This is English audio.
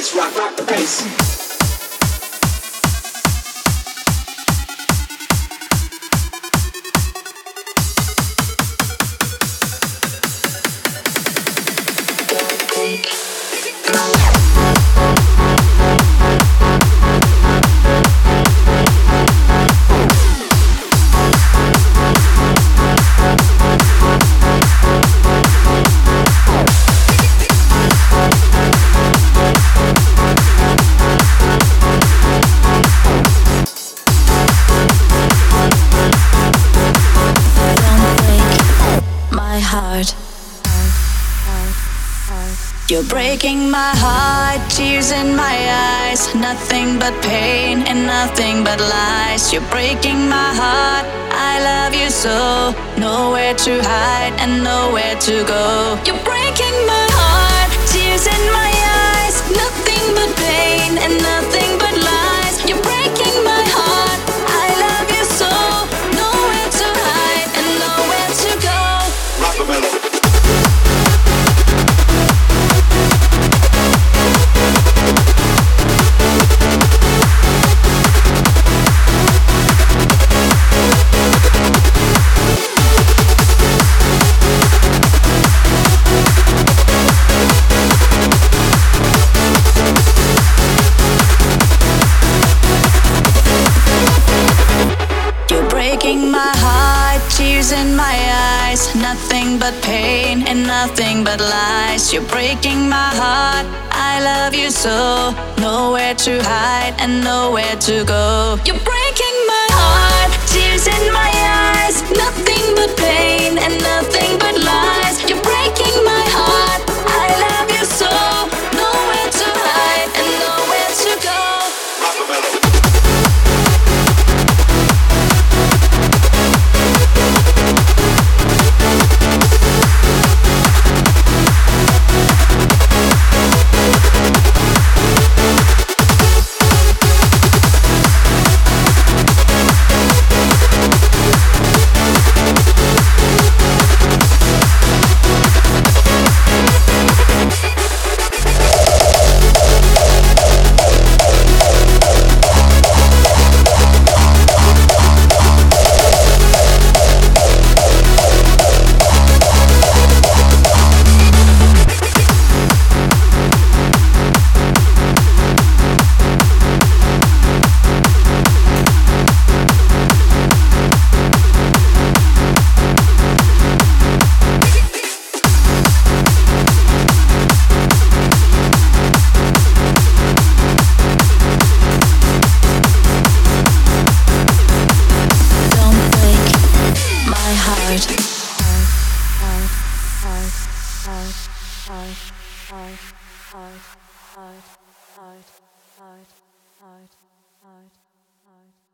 rock the bass. You're breaking my heart, tears in my eyes, nothing but pain and nothing but lies. You're breaking my heart, I love you so, nowhere to hide and nowhere to go. You're breaking my heart, tears in my eyes, nothing but pain and nothing but lies. You're breaking my heart, I love you so, nowhere to hide and nowhere to go. Rock the melody. Breaking my heart, tears in my eyes, nothing but pain and nothing but lies. You're breaking my heart, I love you so, nowhere to hide and nowhere to go. You're breaking my heart, tears in my eyes, nothing but pain and nothing but lies. You're breaking my heart, I love you so, nowhere to hide and nowhere to go. Rock the melody. Heart.